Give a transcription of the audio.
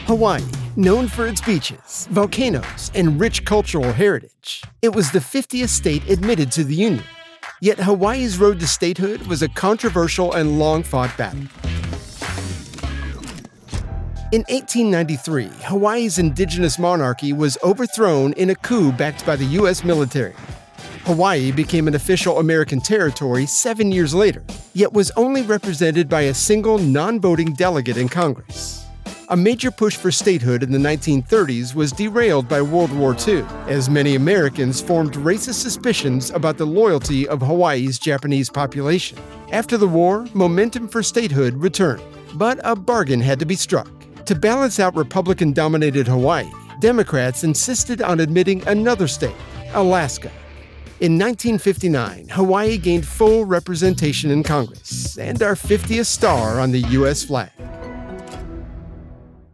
Hawaii, known for its beaches, volcanoes, and rich cultural heritage. It was the 50th state admitted to the Union. Yet Hawaii's road to statehood was a controversial and long-fought battle. In 1893, Hawaii's indigenous monarchy was overthrown in a coup backed by the U.S. military. Hawaii became an official American territory 7 years later, yet was only represented by a single non-voting delegate in Congress. A major push for statehood in the 1930s was derailed by World War II, as many Americans formed racist suspicions about the loyalty of Hawaii's Japanese population. After the war, momentum for statehood returned, but a bargain had to be struck. To balance out Republican-dominated Hawaii, Democrats insisted on admitting another state, Alaska. In 1959, Hawaii gained full representation in Congress and our 50th star on the U.S. flag.